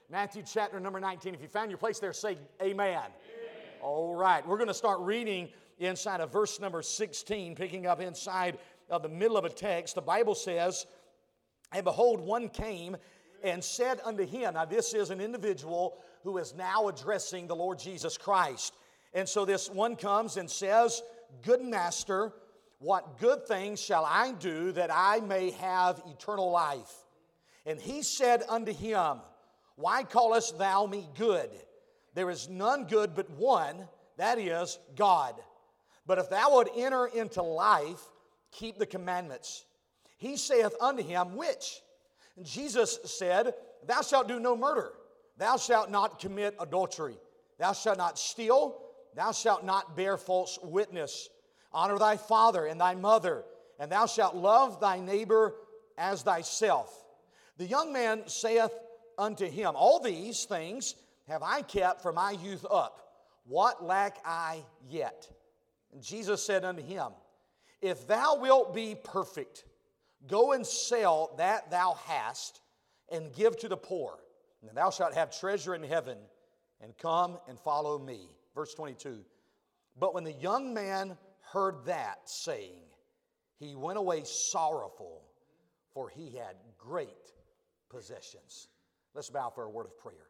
Matthew chapter number 19. If you found your place there, say amen. All right, we're going to start reading inside of verse number 16, picking up inside of the middle of a text. The Bible says, "And behold, one came and said unto him," now this is an individual who is now addressing the Lord Jesus Christ. And so this one comes and says, "Good master, what good things shall I do that I may have eternal life?" And he said unto him, "Why callest thou me good? There is none good but one, that is, God. But if thou wilt enter into life, keep the commandments." He saith unto him, "Which?" And Jesus said, "Thou shalt do no murder. Thou shalt not commit adultery. Thou shalt not steal. Thou shalt not bear false witness. Honor thy father and thy mother, and thou shalt love thy neighbor as thyself." The young man saith unto him, "All these things have I kept from my youth up. What lack I yet?" And Jesus said unto him, "If thou wilt be perfect, go and sell that thou hast, and give to the poor, and thou shalt have treasure in heaven, and come and follow me." Verse 22, "But when the young man heard that saying, he went away sorrowful, for he had great possessions." Let's bow for a word of prayer.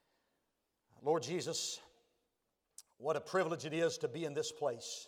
Lord Jesus, what a privilege it is to be in this place.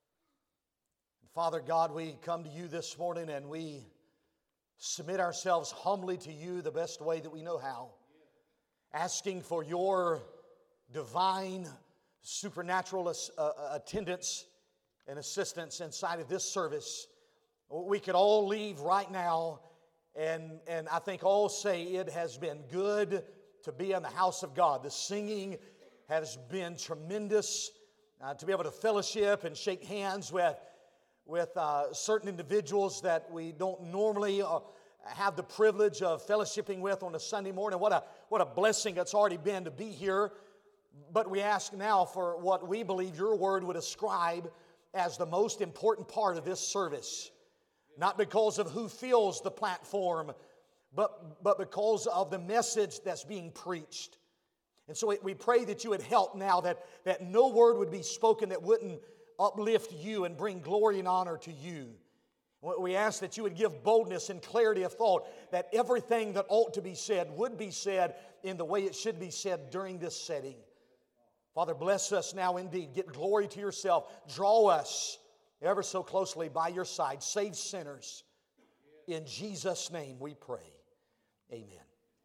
Father God, we come to you this morning and we submit ourselves humbly to you the best way that we know how, asking for your divine, supernatural attendance and assistance inside of this service. We could all leave right now and I think all say it has been good to be in the house of God. The singing has been tremendous, to be able to fellowship and shake hands with certain individuals that we don't normally have the privilege of fellowshipping with on a Sunday morning. What a blessing it's already been to be here. But we ask now for what we believe your word would ascribe as the most important part of this service. Not because of who fills the platform, but because of the message that's being preached. And so we pray that you would help now, that no word would be spoken that wouldn't uplift you and bring glory and honor to you. We ask that you would give boldness and clarity of thought, that everything that ought to be said would be said in the way it should be said during this setting. Father, bless us now indeed. Get glory to yourself. Draw us ever so closely by your side. Save sinners. In Jesus' name we pray. Amen.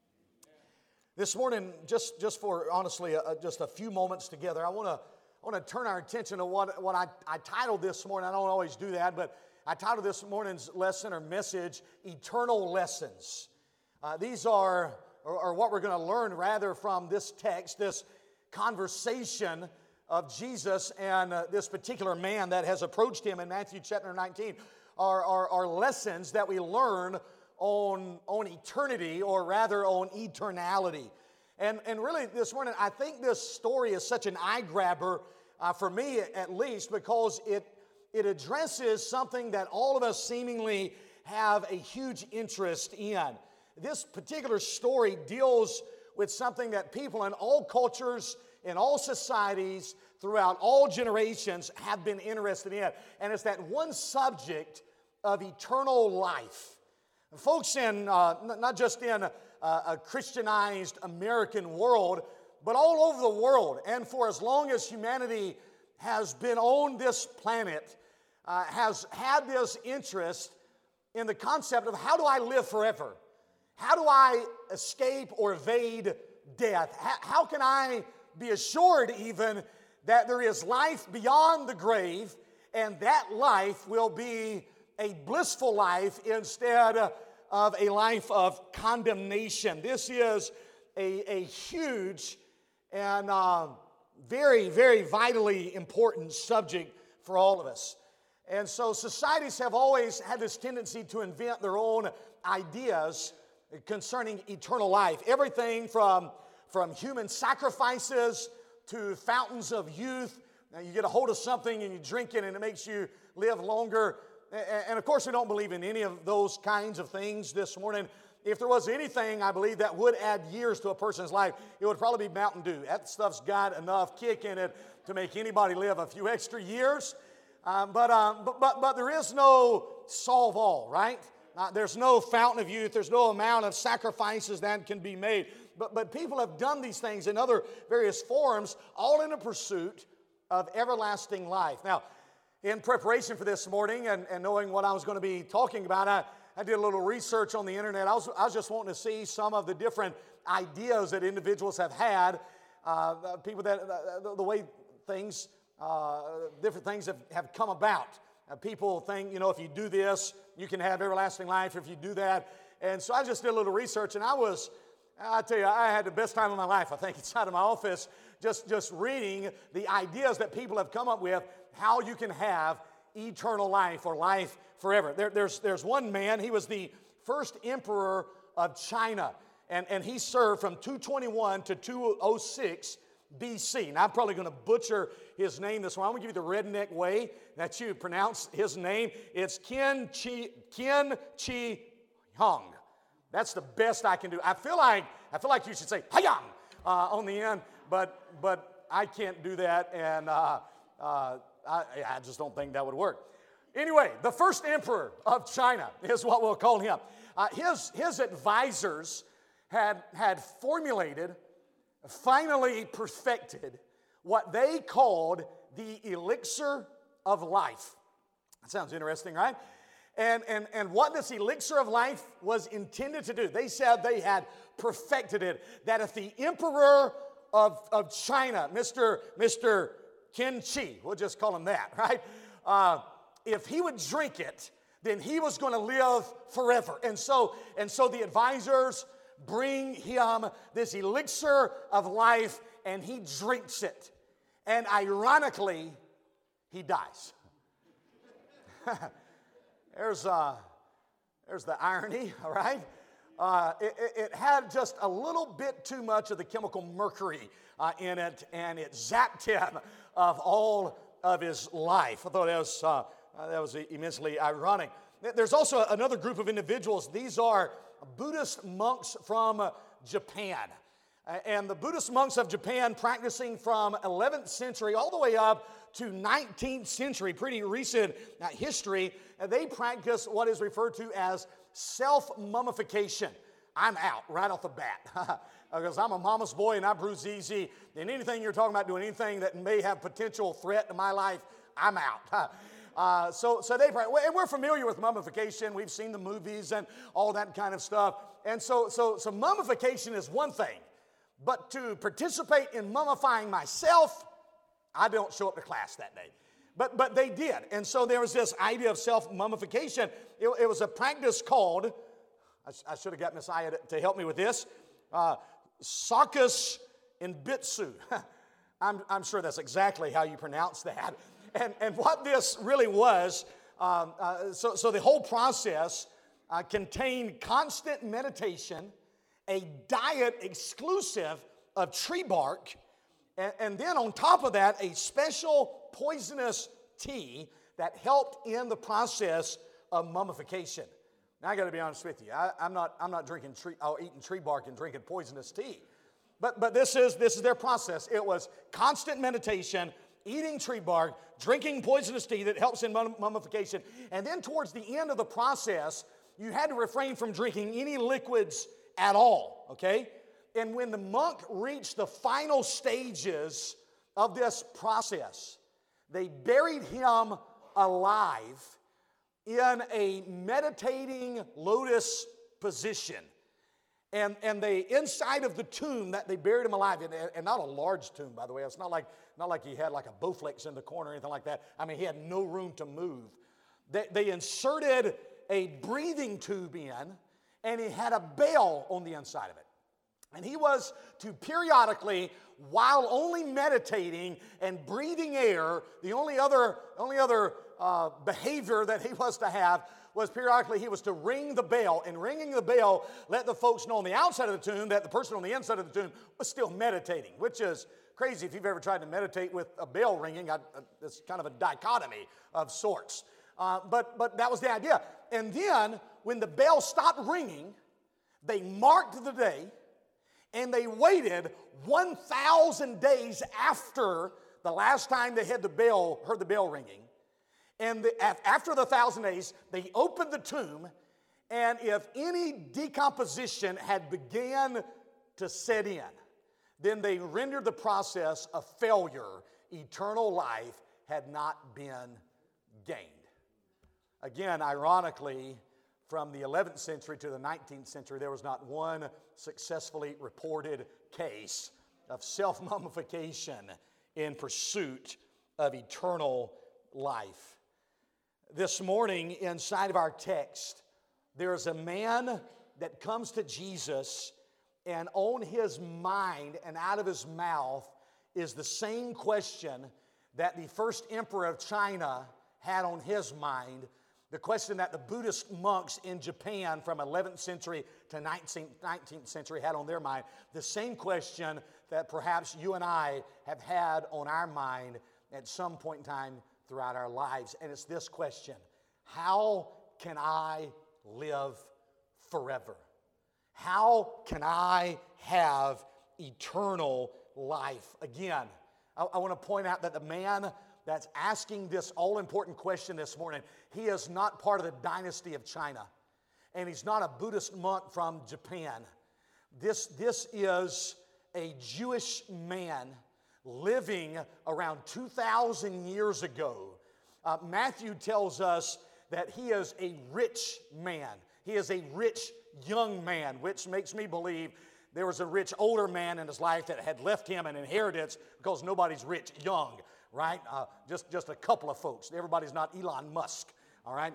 This morning, just for honestly just a few moments together, I want to turn our attention to what I titled this morning. I don't always do that, but I titled this morning's lesson or message, Eternal Lessons. These are what we're going to learn rather from this text, this conversation of Jesus and this particular man that has approached him in Matthew chapter 19 are lessons that we learn on eternity, or rather on eternality. And really this morning, I think this story is such an eye-grabber, for me at least, because it addresses something that all of us seemingly have a huge interest in. This particular story deals with something that people in all cultures, in all societies, throughout all generations have been interested in. And it's that one subject of eternal life. Folks in, not just in a Christianized American world, but all over the world, and for as long as humanity has been on this planet, has had this interest in the concept of how do I live forever? How do I escape or evade death? How can I be assured even that there is life beyond the grave, and that life will be a blissful life instead of a life of condemnation? This is a huge and very, very vitally important subject for all of us. And so societies have always had this tendency to invent their own ideas concerning eternal life. Everything from human sacrifices to fountains of youth. Now you get a hold of something and you drink it and it makes you live longer. And of course we don't believe in any of those kinds of things this morning. if there was anything, I believe, that would add years to a person's life, it would probably be Mountain Dew. That stuff's got enough kick in it to make anybody live a few extra years. But there is no solve all, right? There's no fountain of youth. There's no amount of sacrifices that can be made. But people have done these things in other various forms, all in a pursuit of everlasting life. Now, in preparation for this morning and knowing what I was going to be talking about, I did a little research on the internet. I was just wanting to see some of the different ideas that individuals have had, people that the way things, different things have come about. People think, if you do this, you can have everlasting life if you do that. And so I just did a little research, and I tell you, I had the best time of my life, I think, inside of my office, just reading the ideas that people have come up with, how you can have eternal life or life forever. There's one man, he was the first emperor of China, and he served from 221 to 206 BC. Now, I'm probably going to butcher his name this one. I'm going to give you the redneck way that you pronounce his name. It's Qin Shi Huang. That's the best I can do. I feel like you should say Hayang on the end, but I can't do that, and I just don't think that would work. Anyway, the first emperor of China is what we'll call him. His advisors had formulated, finally perfected, what they called the elixir of life. That sounds interesting, right? And what this elixir of life was intended to do, they said they had perfected it, that if the emperor of China, Mr. Qin Shi, we'll just call him that, right? If he would drink it, then he was going to live forever. And so the advisors bring him this elixir of life, and he drinks it. And ironically, he dies. There's the irony, all right? It had just a little bit too much of the chemical mercury in it, and it zapped him of all of his life. I thought that was immensely ironic. There's also another group of individuals. These are Buddhist monks from Japan. And the Buddhist monks of Japan, practicing from 11th century all the way up to 19th century, pretty recent history, they practice what is referred to as self-mummification. I'm out right off the bat because I'm a mama's boy and I bruise easy. And anything you're talking about doing, anything that may have potential threat to my life, I'm out. So they practice, and we're familiar with mummification. We've seen the movies and all that kind of stuff. And so mummification is one thing, but to participate in mummifying myself, I don't show up to class that day. But they did. And so there was this idea of self-mummification. It was a practice called, I should have got Miss Aya to help me with this, Sakus Inbitsu. I'm sure that's exactly how you pronounce that. And what this really was, so the whole process contained constant meditation, a diet exclusive of tree bark, and then on top of that, a special poisonous tea that helped in the process of mummification. Now I got to be honest with you. I'm not drinking eating tree bark and drinking poisonous tea, but this is their process. It was constant meditation, eating tree bark, drinking poisonous tea that helps in mummification, and then towards the end of the process, you had to refrain from drinking any liquids at all. Okay. And when the monk reached the final stages of this process, they buried him alive in a meditating lotus position. And they, inside of the tomb that they buried him alive in, and not a large tomb, by the way. It's not like he had like a Bowflex in the corner or anything like that. I mean, he had no room to move. They inserted a breathing tube in, and he had a bell on the inside of it. And he was to periodically, while only meditating and breathing air, the only other behavior that he was to have was periodically he was to ring the bell. And ringing the bell let the folks know on the outside of the tomb that the person on the inside of the tomb was still meditating, which is crazy if you've ever tried to meditate with a bell ringing. It's kind of a dichotomy of sorts. But that was the idea. And then when the bell stopped ringing, They marked the day, and they waited 1,000 days after the last time they heard the bell ringing. And after the 1,000 days, they opened the tomb, and if any decomposition had began to set in, then they rendered the process a failure. Eternal life had not been gained. Again, ironically, from the 11th century to the 19th century, there was not one successfully reported case of self-mummification in pursuit of eternal life. This morning, inside of our text, there is a man that comes to Jesus, and on his mind and out of his mouth is the same question that the first emperor of China had on his mind, the question that the Buddhist monks in Japan from 11th century to 19th century had on their mind, the same question that perhaps you and I have had on our mind at some point in time throughout our lives. And it's this question: how can I live forever? How can I have eternal life? Again, I want to point out that the man that's asking this all-important question this morning, he is not part of the dynasty of China, and he's not a Buddhist monk from Japan. This is a Jewish man living around 2,000 years ago. Matthew tells us that he is a rich man. He is a rich young man, which makes me believe there was a rich older man in his life that had left him an inheritance, because nobody's rich young, right? Just a couple of folks. Everybody's not Elon Musk, all right?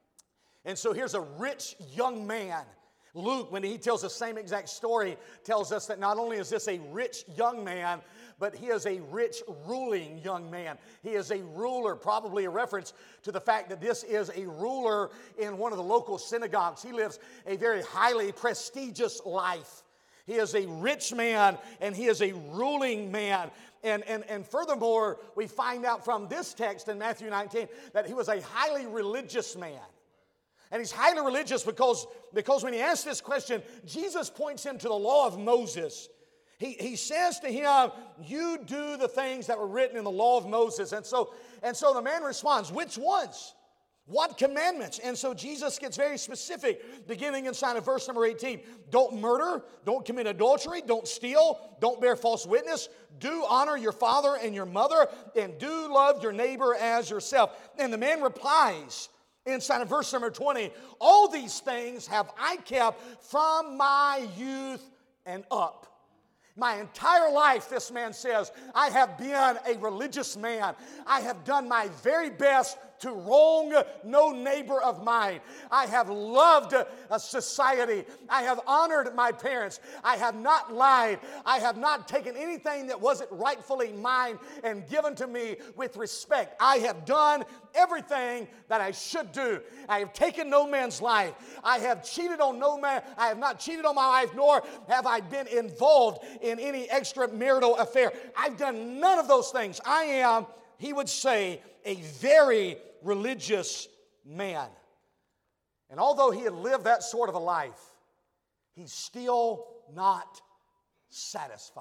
And so here's a rich young man. Luke, when he tells the same exact story, tells us that not only is this a rich young man, but he is a rich ruling young man. He is a ruler, probably a reference to the fact that this is a ruler in one of the local synagogues. He lives a very highly prestigious life. He is a rich man, and he is a ruling man. And furthermore, we find out from this text in Matthew 19 that he was a highly religious man. And he's highly religious because when he asks this question, Jesus points him to the law of Moses. He says to him, you do the things that were written in the law of Moses. And so the man responds, which ones? What commandments? And so Jesus gets very specific, beginning inside of verse number 18. Don't murder, don't commit adultery, don't steal, don't bear false witness, do honor your father and your mother, and do love your neighbor as yourself. And the man replies, inside of verse number 20, all these things have I kept from my youth and up. My entire life, this man says, I have been a religious man. I have done my very best to wrong no neighbor of mine. I have loved society. I have honored my parents. I have not lied. I have not taken anything that wasn't rightfully mine and given to me with respect. I have done everything that I should do. I have taken no man's life. I have cheated on no man. I have not cheated on my wife, nor have I been involved in any extramarital affair. I've done none of those things. I am, he would say, a very religious man. And although he had lived that sort of a life, he's still not satisfied.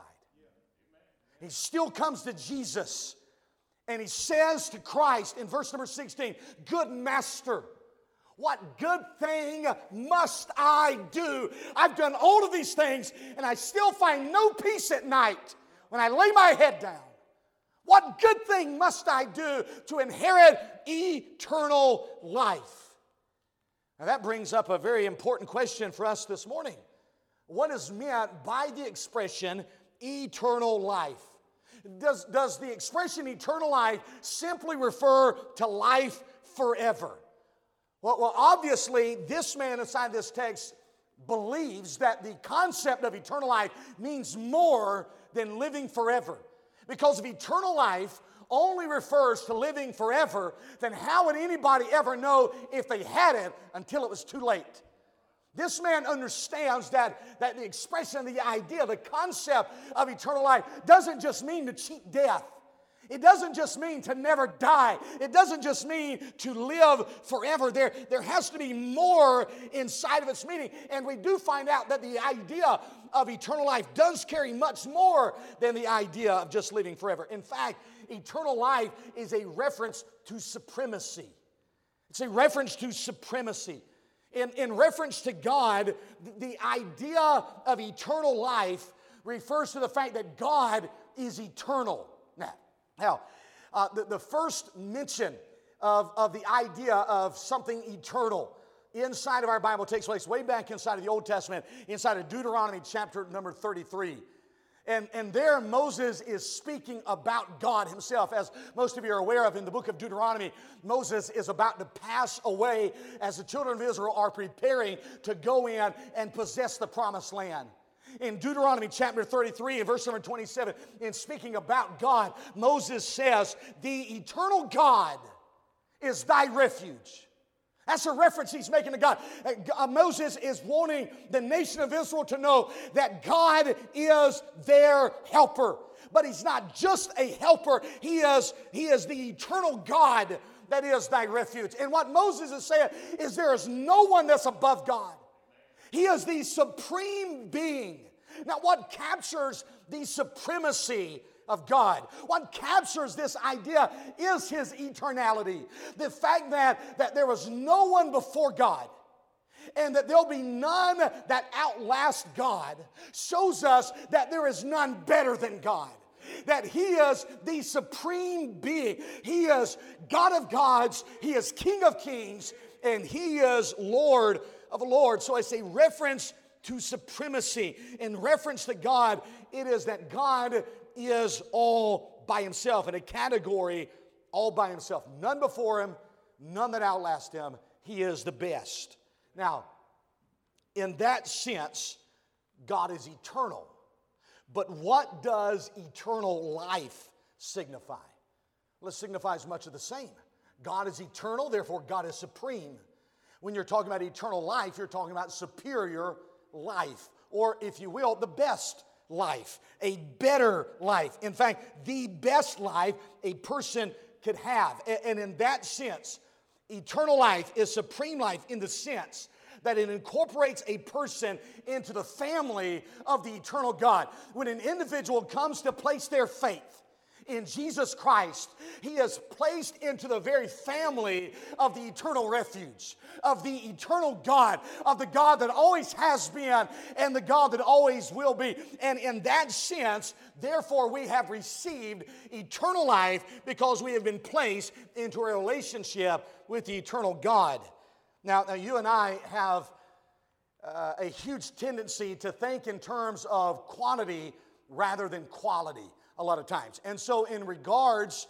He still comes to Jesus, and he says to Christ in verse number 16, good master, what good thing must I do? I've done all of these things, and I still find no peace at night when I lay my head down. What good thing must I do to inherit eternal life? Now that brings up a very important question for us this morning. What is meant by the expression eternal life? Does the expression eternal life simply refer to life forever? Well, obviously, this man inside this text believes that the concept of eternal life means more than living forever. Because if eternal life only refers to living forever, then how would anybody ever know if they had it until it was too late? This man understands that the expression, the idea, the concept of eternal life doesn't just mean to cheat death. It doesn't just mean to never die. It doesn't just mean to live forever. There has to be more inside of its meaning. And we do find out that the idea of eternal life does carry much more than the idea of just living forever. In fact, eternal life is a reference to supremacy. It's a reference to supremacy. In reference to God, the idea of eternal life refers to the fact that God is eternal. Now, the first mention of the idea of something eternal inside of our Bible takes place way back inside of the Old Testament, inside of Deuteronomy chapter number 33. And there Moses is speaking about God himself. As most of you are aware of, in the book of Deuteronomy, Moses is about to pass away as the children of Israel are preparing to go in and possess the promised land. In Deuteronomy chapter 33 and verse number 27, in speaking about God, Moses says, "The eternal God is thy refuge." That's a reference he's making to God. Moses is wanting the nation of Israel to know that God is their helper. But he's not just a helper. He is the eternal God that is thy refuge. And what Moses is saying is there is no one that's above God. He is the supreme being. Now, what captures the supremacy of God, what captures this idea is his eternality. The fact that there was no one before God and that there'll be none that outlast God shows us that there is none better than God. That he is the supreme being. He is God of gods. He is King of kings. And he is Lord of lords. So it's a reference to supremacy. In reference to God, it is that God is all by himself, in a category all by himself. None before him, none that outlast him. He is the best. Now, in that sense, God is eternal. But what does eternal life signify? Well, it signifies much of the same. God is eternal, therefore God is supreme. When you're talking about eternal life, you're talking about superior life, or if you will, the best life, a better life. In fact, the best life a person could have. And in that sense, eternal life is supreme life in the sense that it incorporates a person into the family of the eternal God. When an individual comes to place their faith in Jesus Christ, he is placed into the very family of the eternal refuge, of the eternal God, of the God that always has been and the God that always will be. And in that sense, therefore, we have received eternal life because we have been placed into a relationship with the eternal God. Now you and I have a huge tendency to think in terms of quantity rather than quality a lot of times. And so in regards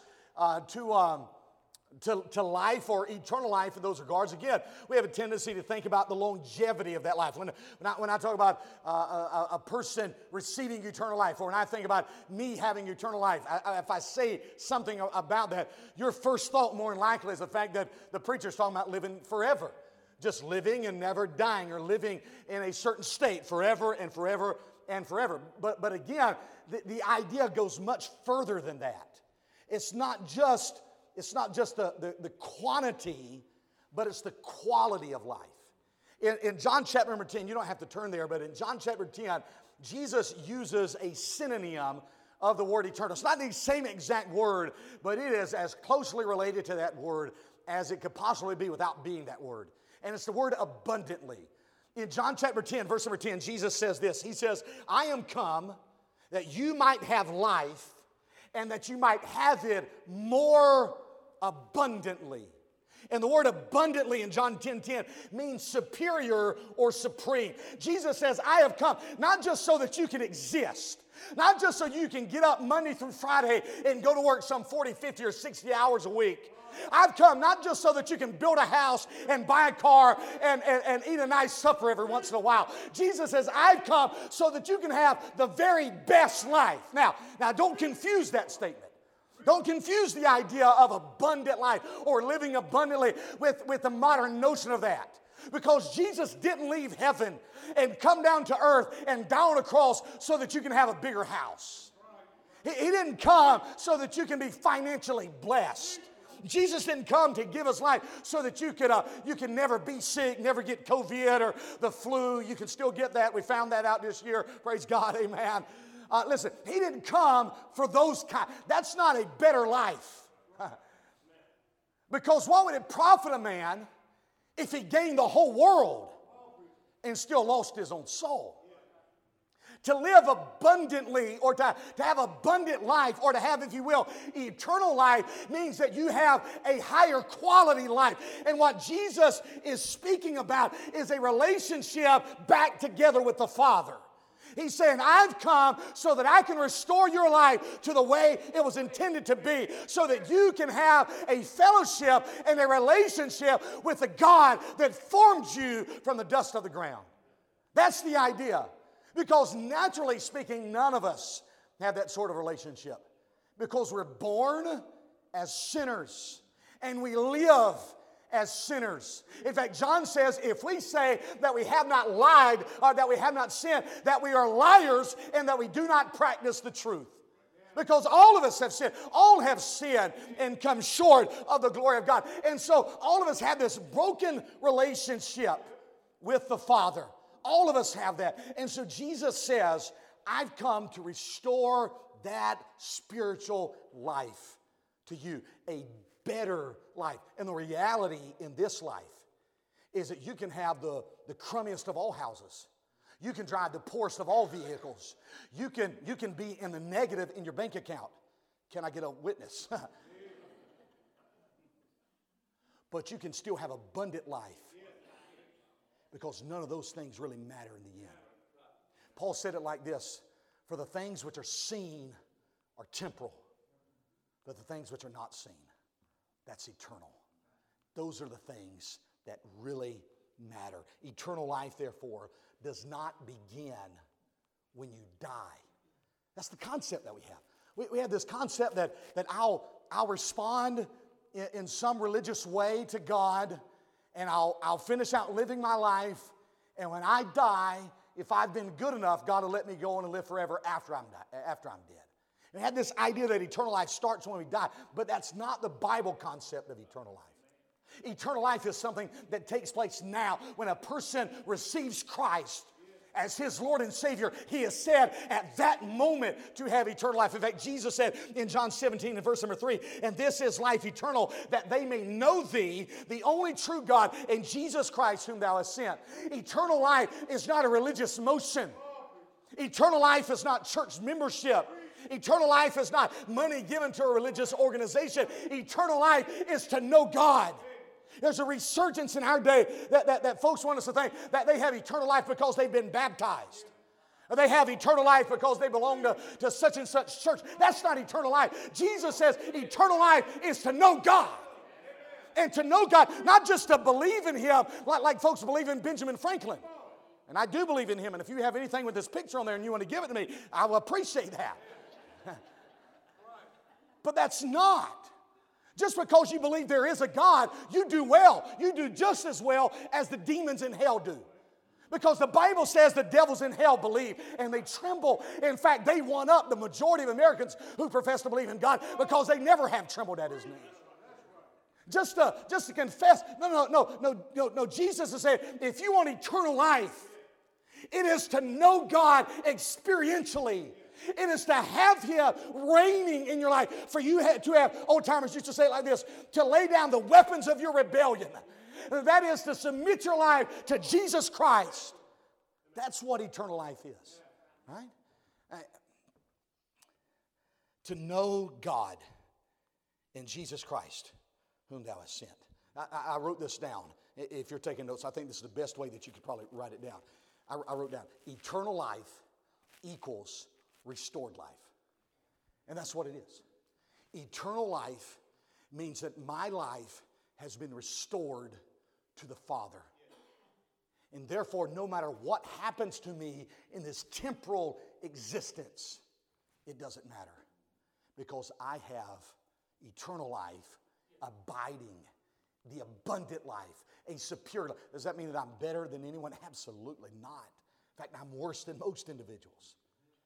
to life or eternal life in those regards, again, we have a tendency to think about the longevity of that life. When I talk about a person receiving eternal life, or when I think about me having eternal life, if I say something about that, your first thought more than likely is the fact that the preacher's talking about living forever. Just living and never dying, or living in a certain state forever and forever and forever. But again, the idea goes much further than that. It's not just the quantity, but it's the quality of life. In John chapter number 10, you don't have to turn there, but in John chapter 10, Jesus uses a synonym of the word eternal. It's not the same exact word, but it is as closely related to that word as it could possibly be without being that word. And it's the word abundantly. In John chapter 10, verse number 10, Jesus says this. He says, "I am come that you might have life and that you might have it more abundantly." And the word abundantly in John 10:10 means superior or supreme. Jesus says, "I have come not just so that you can exist, not just so you can get up Monday through Friday and go to work some 40, 50, or 60 hours a week. I've come not just so that you can build a house and buy a car and eat a nice supper every once in a while. Jesus says, I've come so that you can have the very best life." Now don't confuse that statement. Don't confuse the idea of abundant life or living abundantly with the modern notion of that. Because Jesus didn't leave heaven and come down to earth and die on a cross so that you can have a bigger house. He didn't come so that you can be financially blessed. Jesus didn't come to give us life so that you can never be sick, never get COVID or the flu. You can still get that. We found that out this year. Praise God, amen. Listen, He didn't come for those kind. That's not a better life. Because what would it profit a man if he gained the whole world and still lost his own soul? To live abundantly, or to have abundant life, or to have, if you will, eternal life, means that you have a higher quality life. And what Jesus is speaking about is a relationship back together with the Father. He's saying, I've come so that I can restore your life to the way it was intended to be, so that you can have a fellowship and a relationship with the God that formed you from the dust of the ground. That's the idea. Because naturally speaking, none of us have that sort of relationship. Because we're born as sinners and we live as sinners. In fact, John says if we say that we have not lied or that we have not sinned, that we are liars and that we do not practice the truth. Because all of us have sinned. All have sinned and come short of the glory of God. And so all of us have this broken relationship with the Father. All of us have that. And so Jesus says, I've come to restore that spiritual life to you, a better life. And the reality in this life is that you can have the crummiest of all houses. You can drive the poorest of all vehicles. You can be in the negative in your bank account. Can I get a witness? But you can still have abundant life. Because none of those things really matter in the end. Paul said it like this, for the things which are seen are temporal, but the things which are not seen, that's eternal. Those are the things that really matter. Eternal life, therefore, does not begin when you die. That's the concept that we have. We have this concept that I'll respond in some religious way to God, and I'll finish out living my life, and when I die, if I've been good enough, God will let me go on and live forever after I'm dead. We had this idea that eternal life starts when we die, but that's not the Bible concept of eternal life. Eternal life is something that takes place now. When a person receives Christ as his Lord and Savior, he is said at that moment to have eternal life. In fact, Jesus said in John 17 and verse number 3, and this is life eternal, that they may know thee, the only true God, and Jesus Christ whom thou hast sent. Eternal life is not a religious motion. Eternal life is not church membership. Eternal life is not money given to a religious organization. Eternal life is to know God. There's a resurgence in our day that folks want us to think that they have eternal life because they've been baptized. Or they have eternal life because they belong to such and such church. That's not eternal life. Jesus says eternal life is to know God. And to know God, not just to believe in Him like folks believe in Benjamin Franklin. And I do believe in him. And if you have anything with this picture on there and you want to give it to me, I will appreciate that. But that's not. Just because you believe there is a God, you do well. You do just as well as the demons in hell do. Because the Bible says the devils in hell believe and they tremble. In fact, they one up the majority of Americans who profess to believe in God because they never have trembled at His name. Just to confess, no. Jesus is saying, if you want eternal life, it is to know God experientially. It is to have Him reigning in your life. For you to have, old timers used to say it like this, to lay down the weapons of your rebellion. That is to submit your life to Jesus Christ. That's what eternal life is. Right? To know God in Jesus Christ, whom thou hast sent. I wrote this down. If you're taking notes, I think this is the best way that you could probably write it down. I wrote down, eternal life equals restored life. And that's what it is. Eternal life means that my life has been restored to the Father. And therefore, no matter what happens to me in this temporal existence, it doesn't matter. Because I have eternal life, abiding, the abundant life, a superior life. Does that mean that I'm better than anyone? Absolutely not. In fact, I'm worse than most individuals.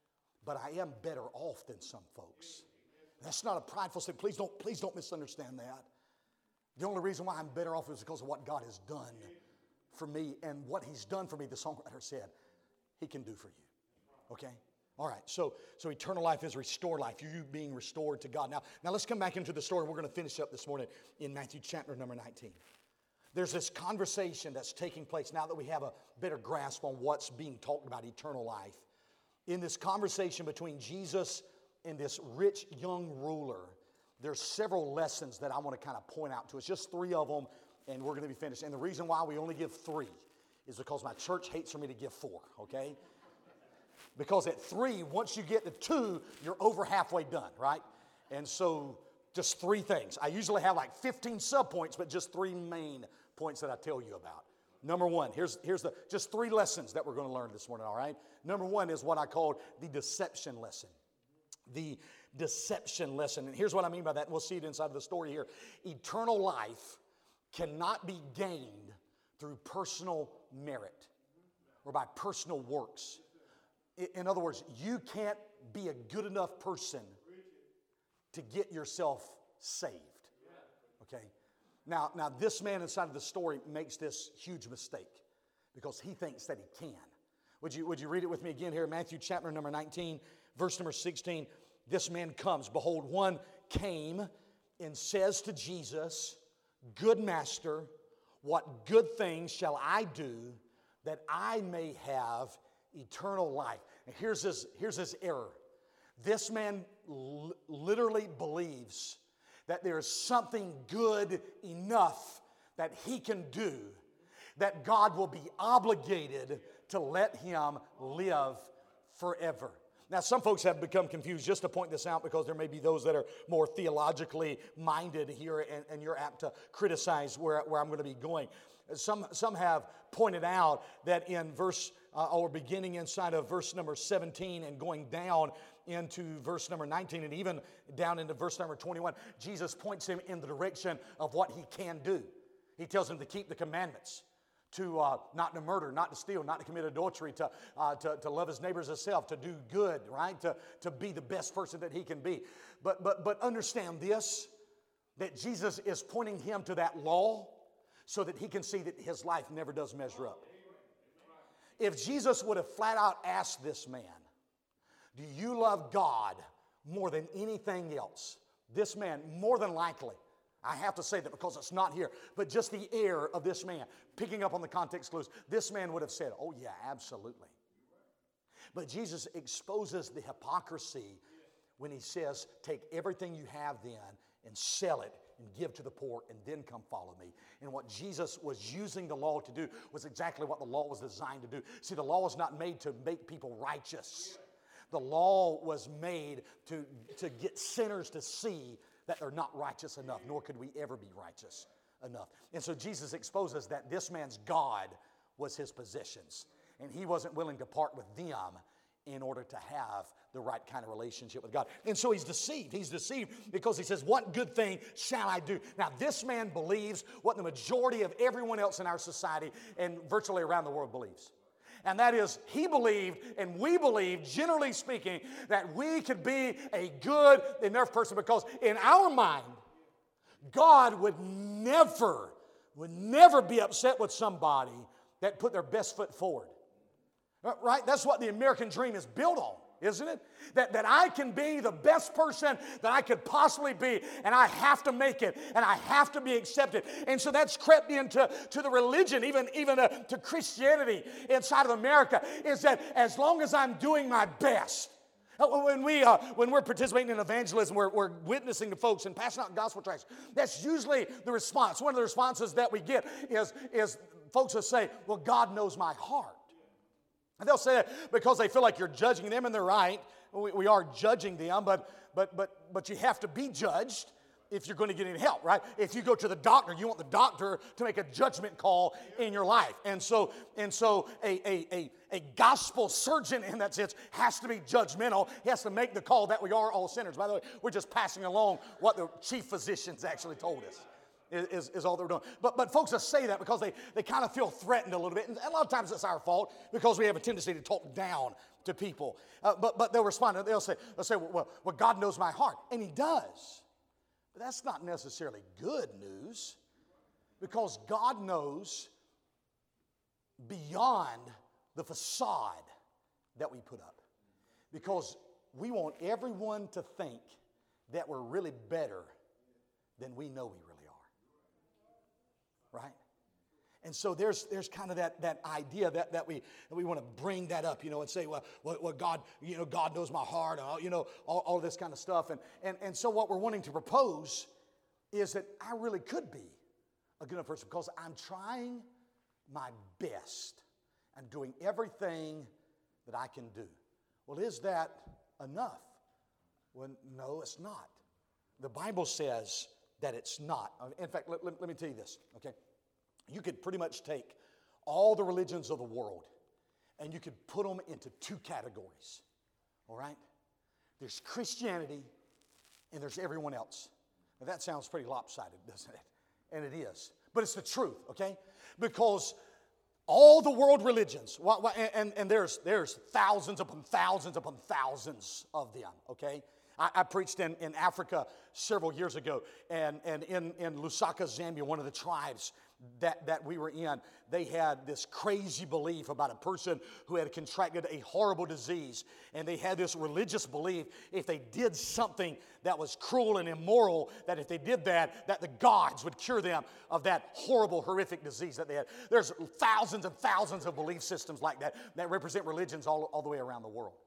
but I am better off than some folks. That's not a prideful statement. Please don't misunderstand that. The only reason why I'm better off is because of what God has done for me, and what He's done for me, the songwriter said, He can do for you. Okay? All right, so eternal life is restored life, you being restored to God. Now let's come back into the story. We're going to finish up this morning in Matthew chapter number 19. There's this conversation that's taking place now that we have a better grasp on what's being talked about, eternal life. In this conversation between Jesus and this rich young ruler, there's several lessons that I want to kind of point out to us. Just 3 of them, and we're going to be finished. And the reason why we only give 3 is because my church hates for me to give 4, okay? Because at 3, once you get to 2, you're over halfway done, right? And so just 3 things. I usually have like 15 subpoints, but just 3 main points that I tell you about. Number 1, here's the just 3 lessons that we're going to learn this morning, all right? Number 1 is what I called the deception lesson. The deception lesson. And here's what I mean by that, and we'll see it inside of the story here. Eternal life cannot be gained through personal merit or by personal works. In other words, you can't be a good enough person to get yourself saved. Okay? Now this man inside of the story makes this huge mistake because he thinks that he can. Would you read it with me again here? Matthew chapter number 19, verse number 16. This man comes. Behold, one came and says to Jesus, Good master, what good things shall I do that I may have eternal life? And here's his error. This man literally believes that there's something good enough that he can do that God will be obligated to let him live forever. Now, some folks have become confused, just to point this out, because there may be those that are more theologically minded here, and you're apt to criticize where I'm going to be going. Some have pointed out that in or beginning inside of verse number 17 and going down into verse number 19 and even down into verse number 21, Jesus points him in the direction of what he can do. He tells him to keep the commandments, to not to murder, not to steal, not to commit adultery, to love his neighbors as self, to do good, right? To be the best person that he can be. But understand this, that Jesus is pointing him to that law so that he can see that his life never does measure up. If Jesus would have flat out asked this man, do you love God more than anything else? This man, more than likely, I have to say that because it's not here, but just the air of this man, picking up on the context clues, this man would have said, oh yeah, absolutely. But Jesus exposes the hypocrisy when he says, take everything you have then and sell it and give to the poor and then come follow me. And what Jesus was using the law to do was exactly what the law was designed to do. See, the law was not made to make people righteous. The law was made to get sinners to see that they're not righteous enough, nor could we ever be righteous enough. And so Jesus exposes that this man's God was his possessions, and he wasn't willing to part with them in order to have the right kind of relationship with God. And so he's deceived. He's deceived because he says, what good thing shall I do? Now, this man believes what the majority of everyone else in our society and virtually around the world believes. And that is, he believed, and we believe, generally speaking, that we could be a good enough person because in our mind, God would never be upset with somebody that put their best foot forward. Right? That's what the American dream is built on, isn't it? That I can be the best person that I could possibly be, and I have to make it, and I have to be accepted. And so that's crept into the religion, even to Christianity inside of America, is that as long as I'm doing my best, when we're participating in evangelism, we're witnessing to folks and passing out gospel tracts, that's usually the response. One of the responses that we get is folks will say, well, God knows my heart. And they'll say that because they feel like you're judging them, and they're right. We are judging them, but you have to be judged if you're going to get any help, right? If you go to the doctor, you want the doctor to make a judgment call in your life. And so a gospel surgeon in that sense has to be judgmental. He has to make the call that we are all sinners. By the way, we're just passing along what the chief physicians actually told us. is all they're doing. But folks just say that because they kind of feel threatened a little bit. And a lot of times it's our fault because we have a tendency to talk down to people. But they'll respond. They'll say, well, God knows my heart. And He does. But that's not necessarily good news, because God knows beyond the facade that we put up. Because we want everyone to think that we're really better than we know we really are. Right? And so there's kind of that idea that we want to bring that up, and say, well, God, God knows my heart, all of this kind of stuff. And so what we're wanting to propose is that I really could be a good enough person because I'm trying my best. I'm doing everything that I can do. Well, is that enough? Well, no, it's not. The Bible says that it's not. In fact, let me tell you this, okay? You could pretty much take all the religions of the world and you could put them into two categories, all right? There's Christianity and there's everyone else. Now, that sounds pretty lopsided, doesn't it? And it is. But it's the truth, okay? Because all the world religions, and there's thousands upon thousands upon thousands of them, okay? I preached in Africa several years ago, and in Lusaka, Zambia, one of the tribes that we were in, they had this crazy belief about a person who had contracted a horrible disease, and they had this religious belief if they did something that was cruel and immoral, that if they did that the gods would cure them of that horrible, horrific disease that they had. There's thousands and thousands of belief systems like that represent religions all the way around the world.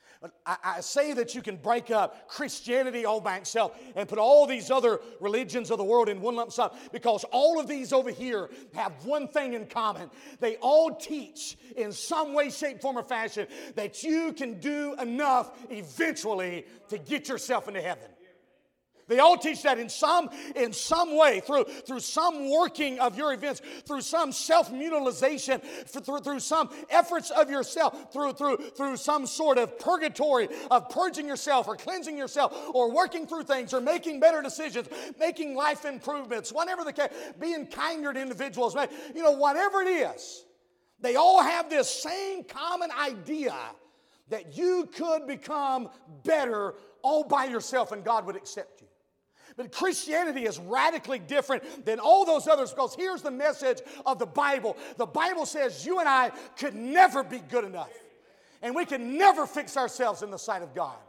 I say that you can break up Christianity all by itself and put all these other religions of the world in one lump sum, because all of these over here have one thing in common. They all teach in some way, shape, form, or fashion that you can do enough eventually to get yourself into heaven. They all teach that in some way, through some working of your events, through some self-mutilization, through some efforts of yourself, through some sort of purgatory of purging yourself or cleansing yourself or working through things or making better decisions, making life improvements, whatever the case, being kinder to individuals, whatever it is. They all have this same common idea that you could become better all by yourself and God would accept you. But Christianity is radically different than all those others, because here's the message of the Bible. The Bible says you and I could never be good enough. And we can never fix ourselves in the sight of God.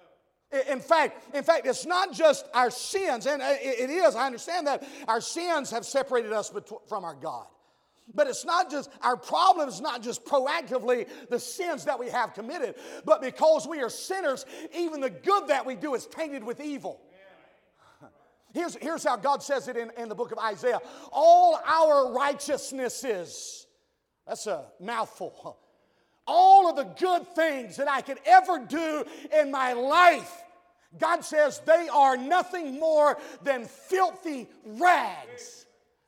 In fact, it's not just our sins, and it is, I understand that our sins have separated us from our God. But it's not just, our problem is not just proactively the sins that we have committed, but because we are sinners, even the good that we do is tainted with evil. Here's how God says it in the book of Isaiah. All our righteousnesses, that's a mouthful. All of the good things that I could ever do in my life, God says they are nothing more than filthy rags.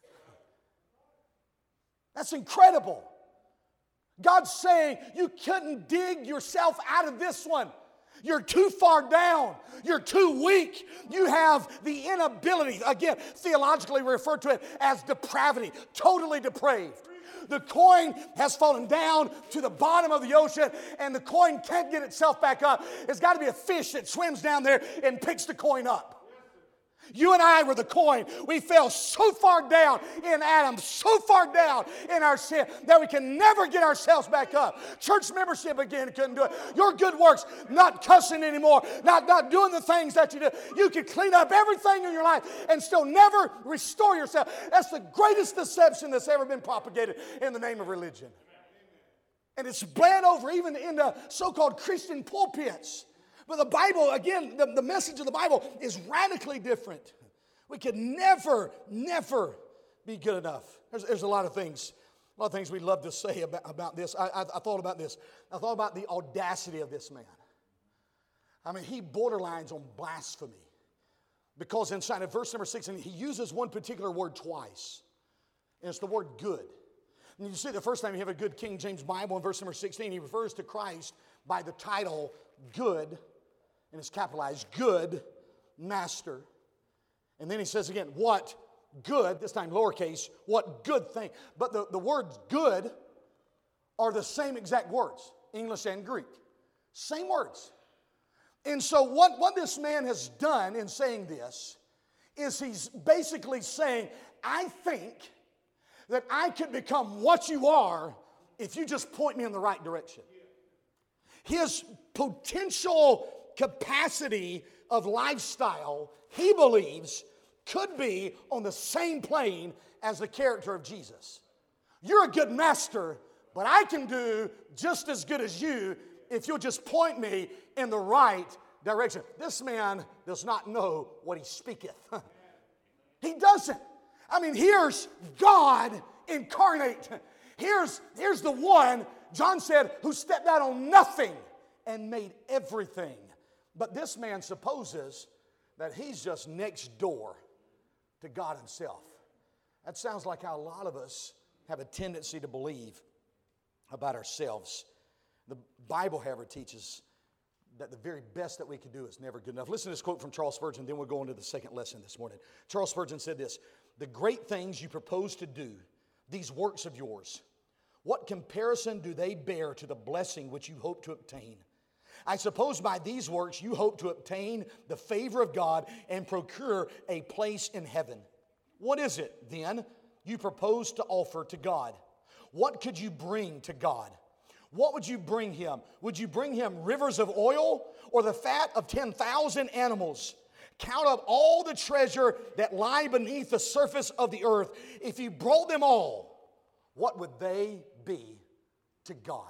That's incredible. God's saying you couldn't dig yourself out of this one. You're too far down. You're too weak. You have the inability. Again, theologically we refer to it as depravity, totally depraved. The coin has fallen down to the bottom of the ocean, and the coin can't get itself back up. There's got to be a fish that swims down there and picks the coin up. You and I were the coin. We fell so far down in Adam, so far down in our sin that we can never get ourselves back up. Church membership again couldn't do it. Your good works, not cussing anymore, not doing the things that you do. You could clean up everything in your life and still never restore yourself. That's the greatest deception that's ever been propagated in the name of religion. And it's bled over even into so-called Christian pulpits. But the Bible, again, the message of the Bible is radically different. We can never be good enough. There's a lot of things we love to say about this. I thought about this. I thought about the audacity of this man. I mean, he borderlines on blasphemy. Because inside of verse number 16, he uses one particular word twice. And it's the word good. And you see the first time you have a good King James Bible in verse number 16, he refers to Christ by the title good. And it's capitalized, good master. And then he says again, what good, this time lowercase, what good thing. But the words good are the same exact words, English and Greek. Same words. And so what this man has done in saying this is he's basically saying, I think that I could become what you are if you just point me in the right direction. His potential capacity of lifestyle, he believes, could be on the same plane as the character of Jesus. You're a good master, but I can do just as good as you if you'll just point me in the right direction. This man does not know what he speaketh. He doesn't. I mean, here's God incarnate. Here's the one, John said, who stepped out on nothing and made everything. But this man supposes that he's just next door to God himself. That sounds like how a lot of us have a tendency to believe about ourselves. The Bible, however, teaches that the very best that we can do is never good enough. Listen to this quote from Charles Spurgeon, then we'll go into the second lesson this morning. Charles Spurgeon said this, "The great things you propose to do, these works of yours, what comparison do they bear to the blessing which you hope to obtain? I suppose by these works you hope to obtain the favor of God and procure a place in heaven. What is it, then, you propose to offer to God? What could you bring to God? What would you bring Him? Would you bring Him rivers of oil or the fat of 10,000 animals? Count up all the treasure that lie beneath the surface of the earth. If you brought them all, what would they be to God?"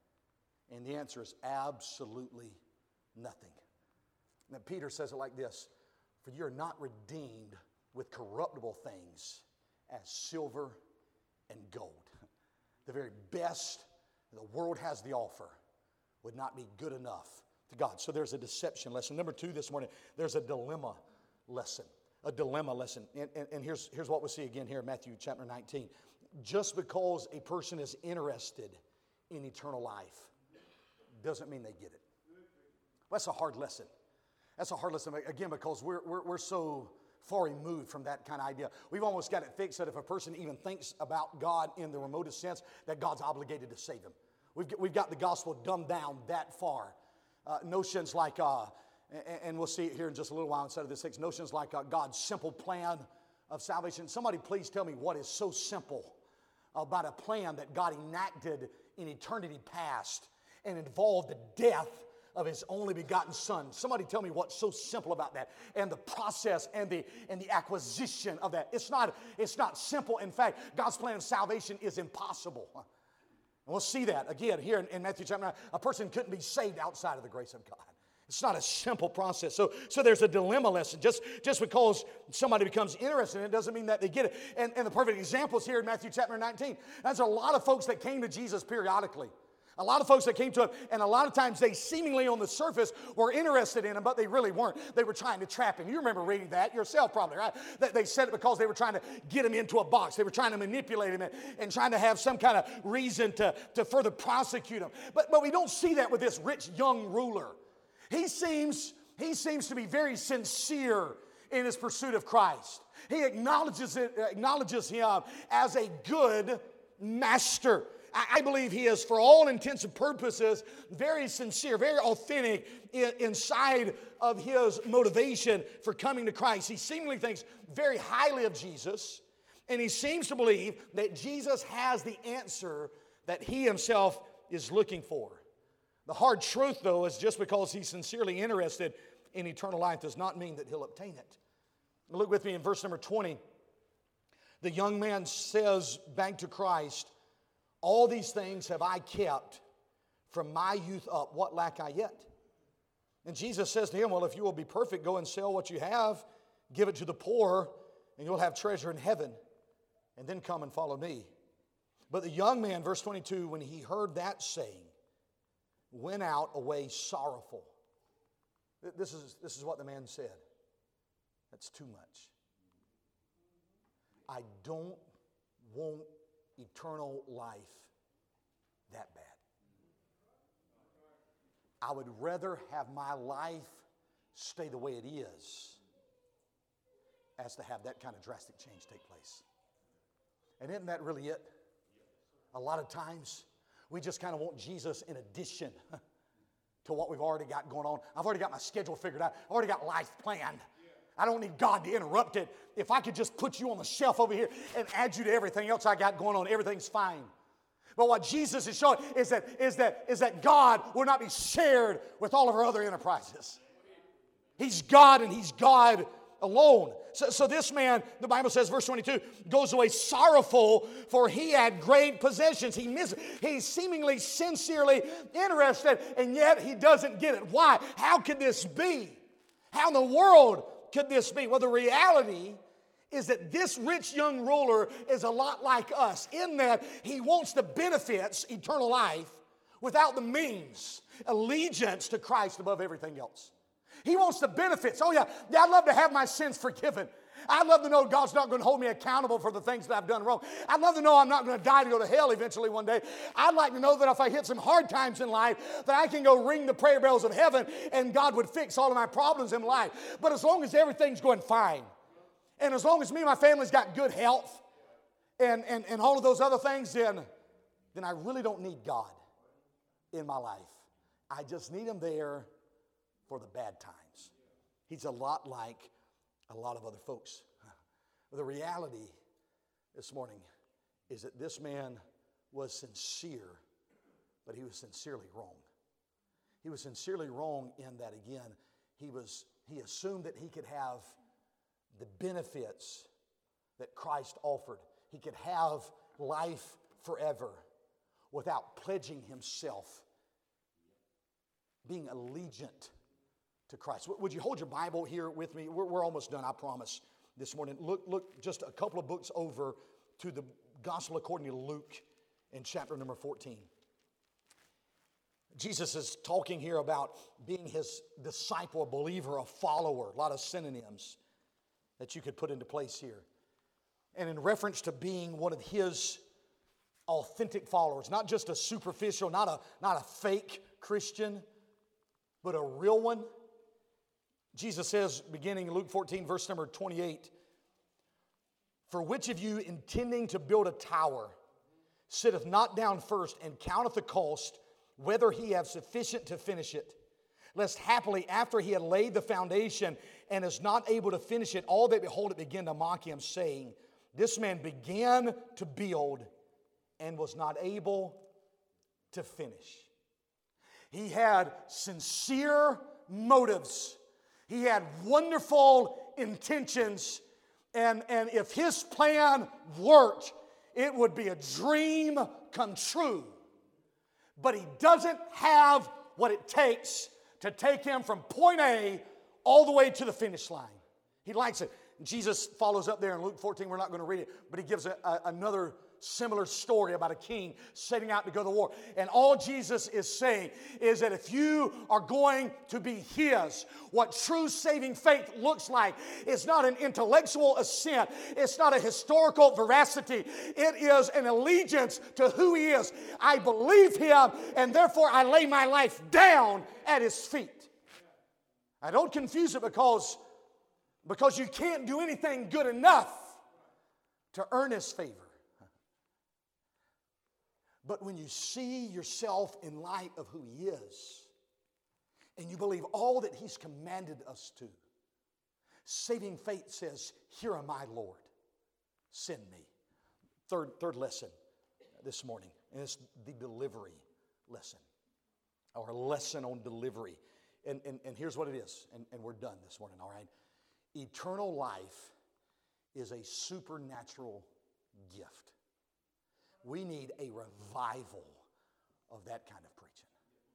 And the answer is absolutely nothing. Now Peter says it like this, "For you are not redeemed with corruptible things as silver and gold." The very best the world has to offer would not be good enough to God. So there's a deception lesson. Number two this morning, there's a dilemma lesson. A dilemma lesson. And here's what we see again here in Matthew chapter 19. Just because a person is interested in eternal life doesn't mean they get it. That's a hard lesson. That's a hard lesson, again, because we're so far removed from that kind of idea. We've almost got it fixed that if a person even thinks about God in the remotest sense, that God's obligated to save him. We've got the gospel dumbed down that far. Notions like, and we'll see it here in just a little while inside of this text, notions like God's simple plan of salvation. Somebody please tell me what is so simple about a plan that God enacted in eternity past and involved the death of His only begotten Son. Somebody tell me what's so simple about that, and the process and the acquisition of that. It's not simple. In fact, God's plan of salvation is impossible. And we'll see that again here in Matthew chapter 9. A person couldn't be saved outside of the grace of God. It's not a simple process. So there's a dilemma lesson. Just because somebody becomes interested in it doesn't mean that they get it. And the perfect example is here in Matthew chapter 19. There's a lot of folks that came to Jesus periodically. A lot of folks that came to Him, and a lot of times they seemingly on the surface were interested in Him, but they really weren't. They were trying to trap Him. You remember reading that yourself probably, right? They said it because they were trying to get Him into a box. They were trying to manipulate Him and trying to have some kind of reason to further prosecute Him. But we don't see that with this rich young ruler. He seems to be very sincere in his pursuit of Christ. He acknowledges Him as a good master. I believe he is, for all intents and purposes, very sincere, very authentic inside of his motivation for coming to Christ. He seemingly thinks very highly of Jesus, and he seems to believe that Jesus has the answer that he himself is looking for. The hard truth, though, is just because he's sincerely interested in eternal life does not mean that he'll obtain it. Look with me in verse number 20. The young man says back to Christ, "All these things have I kept from my youth up. What lack I yet?" And Jesus says to him, "Well, if you will be perfect, go and sell what you have, give it to the poor, and you'll have treasure in heaven. And then come and follow me." But the young man, verse 22, when he heard that saying, went out away sorrowful. This is what the man said. "That's too much. I don't want eternal life that bad. I would rather have my life stay the way it is as to have that kind of drastic change take place. And isn't that really it? A lot of times, we just kind of want Jesus in addition to what we've already got going on. I've already got my schedule figured out. I've already got life planned. I don't need God to interrupt it. If I could just put you on the shelf over here and add you to everything else I got going on, everything's fine. But what Jesus is showing is that God will not be shared with all of our other enterprises. He's God and He's God alone. So this man, the Bible says, verse 22, goes away sorrowful, for he had great possessions. He's seemingly sincerely interested, and yet he doesn't get it. Why? How could this be? How in the world could this be? Well, the reality is that this rich young ruler is a lot like us in that he wants the benefits, eternal life, without the means, allegiance to Christ above everything else. He wants the benefits. Oh yeah, I'd love to have my sins forgiven. I'd love to know God's not going to hold me accountable for the things that I've done wrong. I'd love to know I'm not going to die to go to hell eventually one day. I'd like to know that if I hit some hard times in life, that I can go ring the prayer bells of heaven and God would fix all of my problems in life. But as long as everything's going fine, and as long as me and my family's got good health and all of those other things, then I really don't need God in my life. I just need Him there for the bad times. He's a lot like a lot of other folks. The reality this morning is that this man was sincere, but he was sincerely wrong. He was sincerely wrong in that, again, he assumed that he could have the benefits that Christ offered. He could have life forever without pledging himself, being allegiant to Christ. Would you hold your Bible here with me? We're almost done, I promise, this morning. Look just a couple of books over to the Gospel according to Luke in chapter number 14. Jesus is talking here about being His disciple, a believer, a follower, a lot of synonyms that you could put into place here. And in reference to being one of His authentic followers, not just a superficial, not a fake Christian, but a real one. Jesus says, beginning in Luke 14, verse number 28, "For which of you, intending to build a tower, sitteth not down first and counteth the cost, whether he have sufficient to finish it? Lest happily, after he had laid the foundation and is not able to finish it, all that behold it begin to mock him, saying, This man began to build and was not able to finish." He had sincere motives. He had wonderful intentions. And if his plan worked, it would be a dream come true. But he doesn't have what it takes to take him from point A all the way to the finish line. He likes it. Jesus follows up there in Luke 14. We're not going to read it, but he gives another similar story about a king setting out to go to war. And all Jesus is saying is that if you are going to be His, what true saving faith looks like is not an intellectual assent. It's not a historical veracity. It is an allegiance to who He is. I believe Him, and therefore I lay my life down at His feet. I don't confuse it because you can't do anything good enough to earn His favor. But when you see yourself in light of who He is, and you believe all that He's commanded us to, saving faith says, "Here am I, Lord, send me." Third lesson this morning, and it's the delivery lesson, or a lesson on delivery. And here's what it is, and we're done this morning, all right? Eternal life is a supernatural gift. We need a revival of that kind of preaching.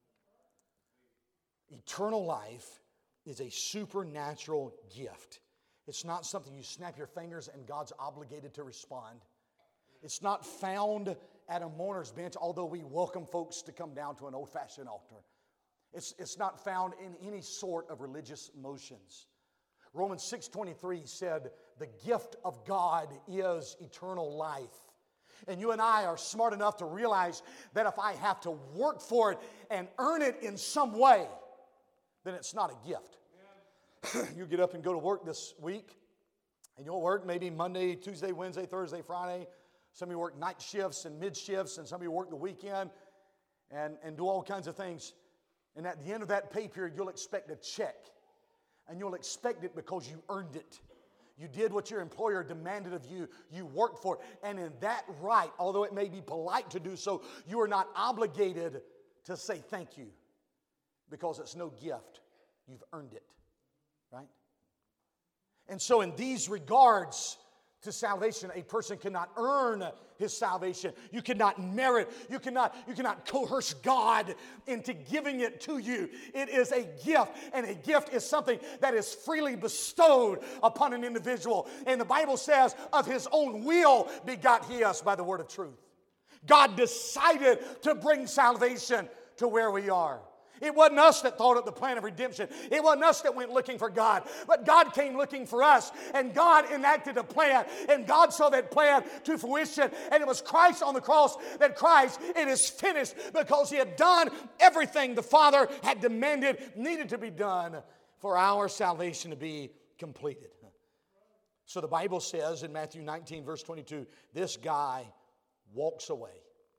Eternal life is a supernatural gift. It's not something you snap your fingers and God's obligated to respond. It's not found at a mourner's bench, although we welcome folks to come down to an old-fashioned altar. It's not found in any sort of religious motions. Romans 6:23 said, "The gift of God is eternal life." And you and I are smart enough to realize that if I have to work for it and earn it in some way, then it's not a gift. You get up and go to work this week, And you'll work maybe Monday, Tuesday, Wednesday, Thursday, Friday. Some of you work night shifts and mid shifts, and some of you work the weekend and do all kinds of things. And at the end of that pay period, you'll expect a check. And you'll expect it because you earned it. You did what your employer demanded of you. You worked for it. And in that right, although it may be polite to do so, you are not obligated to say thank you because it's no gift. You've earned it. Right? And so in these regards to salvation, a person cannot earn his salvation. You cannot merit. You cannot coerce God into giving it to you. It is a gift, and a gift is something that is freely bestowed upon an individual. And the Bible says, of his own will begot he us by the word of truth. God decided to bring salvation to where we are. It wasn't us that thought up the plan of redemption. It wasn't us that went looking for God. But God came looking for us. And God enacted a plan. And God saw that plan to fruition. And it was Christ on the cross that Christ, it is finished. Because He had done everything the Father had demanded needed to be done for our salvation to be completed. So the Bible says in Matthew 19 verse 22, this guy walks away.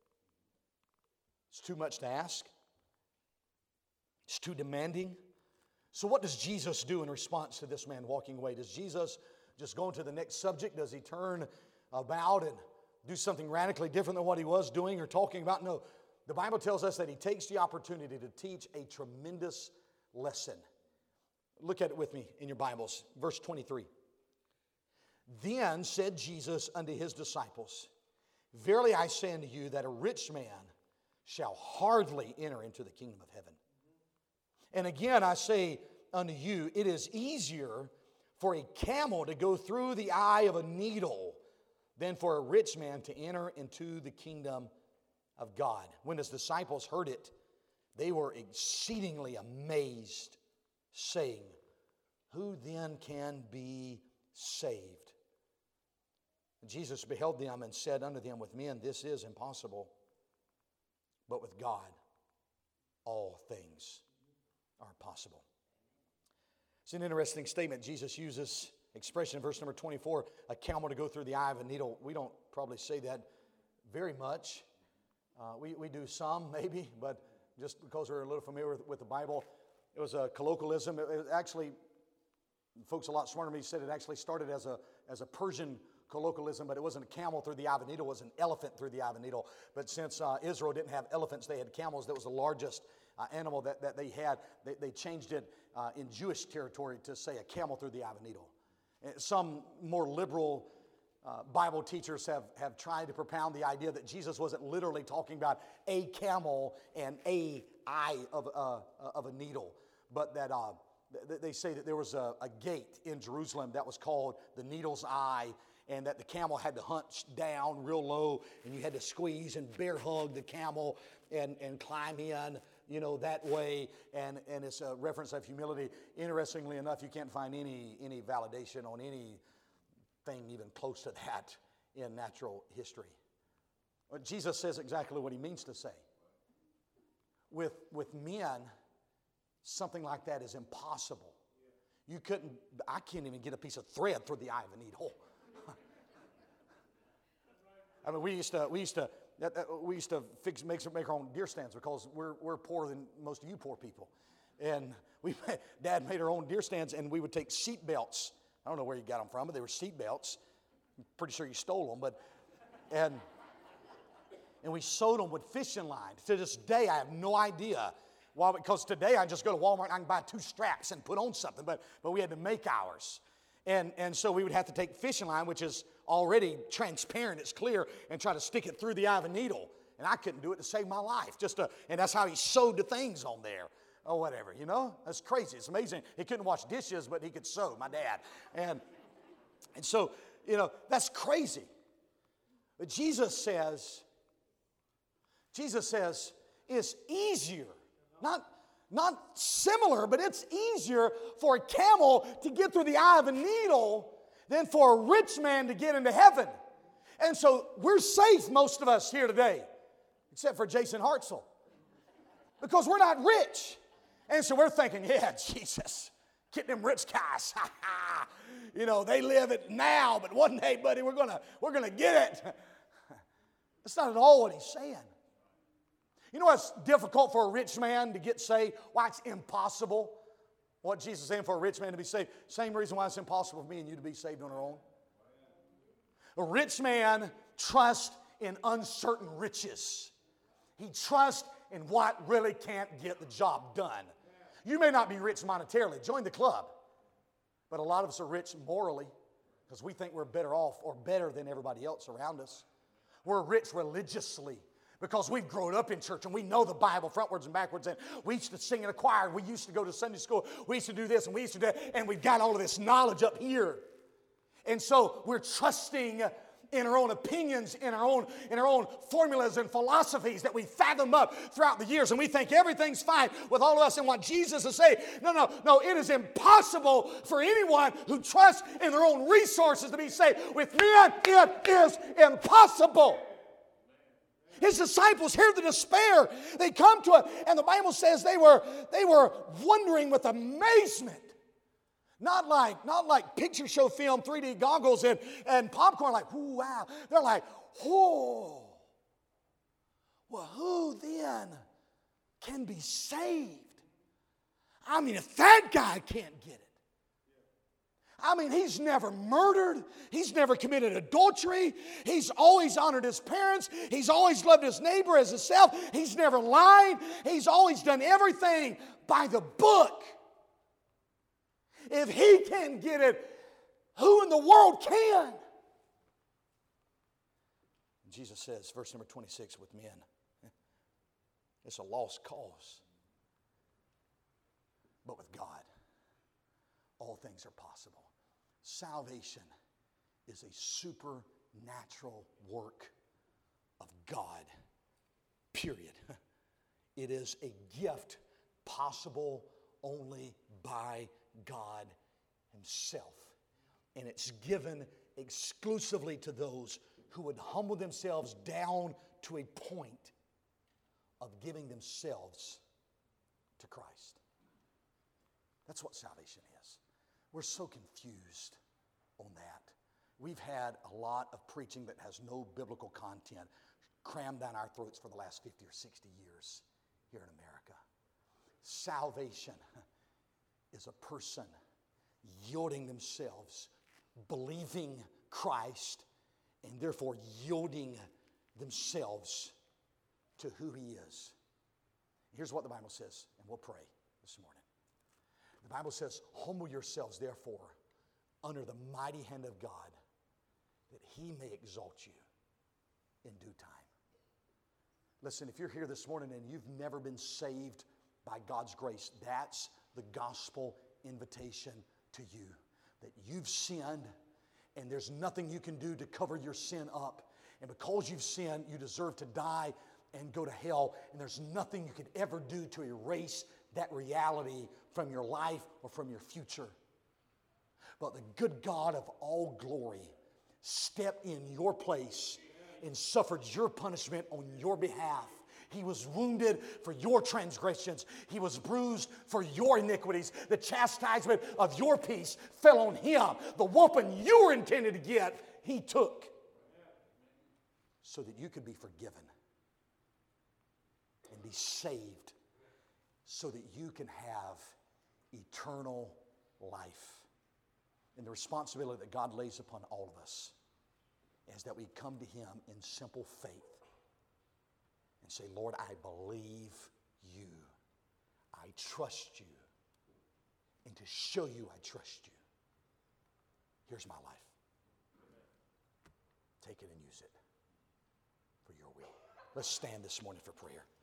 It's too much to ask. It's too demanding. So what does Jesus do in response to this man walking away? Does Jesus just go into the next subject? Does He turn about and do something radically different than what He was doing or talking about? No. The Bible tells us that He takes the opportunity to teach a tremendous lesson. Look at it with me in your Bibles. Verse 23. Then said Jesus unto His disciples, verily I say unto you that a rich man shall hardly enter into the kingdom of heaven. And again, I say unto you, it is easier for a camel to go through the eye of a needle than for a rich man to enter into the kingdom of God. When His disciples heard it, they were exceedingly amazed, saying, who then can be saved? And Jesus beheld them and said unto them, with men this is impossible, but with God all things are possible. It's an interesting statement. Jesus uses expression in verse number 24, a camel to go through the eye of a needle. We don't probably say that very much. We do some, maybe, but just because we're a little familiar with the Bible. It was a colloquialism. It actually, folks a lot smarter than me said it actually started as a Persian colloquialism, but it wasn't a camel through the eye of a needle, it was an elephant through the eye of a needle. But since Israel didn't have elephants, they had camels. That was the largest animal that they had. They changed it in Jewish territory to say a camel through the eye of a needle. And some more liberal Bible teachers have tried to propound the idea that Jesus wasn't literally talking about a camel and a eye of a needle, but that they say that there was a gate in Jerusalem that was called the Needle's Eye, and that the camel had to hunch down real low, and you had to squeeze and bear hug the camel and climb in, that way. And it's a reference of humility. Interestingly enough, you can't find any validation on anything even close to that in natural history. But Jesus says exactly what He means to say. With men, something like that is impossible. I can't even get a piece of thread through the eye of a needle. I mean, we used to make our own deer stands because we're poorer than most of you poor people, and Dad made our own deer stands, and we would take seat belts. I don't know where you got them from, but they were seat belts. I'm pretty sure you stole them, and we sewed them with fishing line. To this day, I have no idea why. Because today I just go to Walmart and I can buy 2 straps and put on something, but we had to make ours. And so we would have to take fishing line, which is already transparent, it's clear, and try to stick it through the eye of a needle. And I couldn't do it to save my life. And that's how he sewed the things on there or whatever, That's crazy. It's amazing. He couldn't wash dishes, but he could sew, my dad. And so, that's crazy. But Jesus says it's easier, not similar, but it's easier for a camel to get through the eye of a needle than for a rich man to get into heaven. And so we're safe, most of us here today, except for Jason Hartzell, because we're not rich. And so we're thinking, yeah, Jesus, Get them rich guys. You know, they live it now, but one day, buddy, we're gonna get it. That's not at all what he's saying. You know what's difficult for a rich man to get saved? Why it's impossible? What Jesus is saying for a rich man to be saved? Same reason why it's impossible for me and you to be saved on our own. A rich man trusts in uncertain riches. He trusts in what really can't get the job done. You may not be rich monetarily. Join the club. But a lot of us are rich morally because we think we're better off or better than everybody else around us. We're rich religiously because we've grown up in church and we know the Bible frontwards and backwards. And we used to sing in a choir. We used to go to Sunday school. We used to do this and we used to do that. And we've got all of this knowledge up here. And so we're trusting in our own opinions, in our own formulas and philosophies that we fathom up throughout the years. And we think everything's fine with all of us and what Jesus is saying. No, it is impossible for anyone who trusts in their own resources to be saved. With men, it is impossible. His disciples hear the despair. They come to it, and the Bible says they were wondering with amazement. Not like picture show film, 3D goggles and popcorn, like, ooh, wow. They're like, whoa. Well, who then can be saved? I mean, if that guy can't get it. I mean, he's never murdered. He's never committed adultery. He's always honored his parents. He's always loved his neighbor as himself. He's never lied. He's always done everything by the book. If he can't get it, who in the world can? Jesus says, verse number 26, with men, it's a lost cause. But with God, all things are possible. Salvation is a supernatural work of God, period. It is a gift possible only by God Himself. And it's given exclusively to those who would humble themselves down to a point of giving themselves to Christ. That's what salvation is. We're so confused on that. We've had a lot of preaching that has no biblical content crammed down our throats for the last 50 or 60 years here in America. Salvation is a person yielding themselves, believing Christ, and therefore yielding themselves to who He is. Here's what the Bible says, and we'll pray this morning. The Bible says, humble yourselves, therefore, under the mighty hand of God, that He may exalt you in due time. Listen, if you're here this morning and you've never been saved by God's grace, that's the gospel invitation to you. That you've sinned and there's nothing you can do to cover your sin up. And because you've sinned, you deserve to die and go to hell. And there's nothing you could ever do to erase that reality from your life or from your future. But the good God of all glory stepped in your place and suffered your punishment on your behalf. He was wounded for your transgressions. He was bruised for your iniquities. The chastisement of your peace fell on Him. The whooping you were intended to get, He took so that you could be forgiven and be saved so that you can have eternal life. And the responsibility that God lays upon all of us is that we come to Him in simple faith and say, Lord, I believe You. I trust You. And to show You I trust You, here's my life. Take it and use it for Your will. Let's stand this morning for prayer.